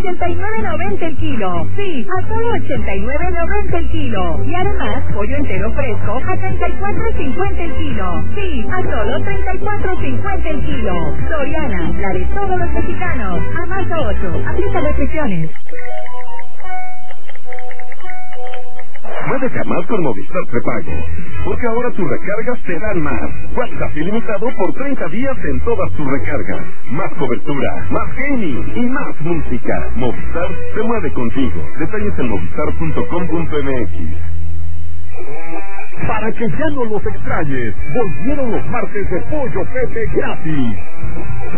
89.90 el kilo. Sí, a solo 89.90 el kilo. Y además, pollo entero fresco a 34.50 el kilo. Sí, a solo 34.50 el kilo. Soriana, la de todos los mexicanos. A marzo 8, aplica restricciones. Muévete a más con Movistar Prepago, porque ahora tus recargas te dan más. WhatsApp ilimitado por 30 días en todas tus recargas. Más cobertura, más gaming y más música. Movistar se mueve contigo. Detalles en movistar.com.mx. Para que ya no los extrañes, volvieron los martes de Pollo Pepe gratis.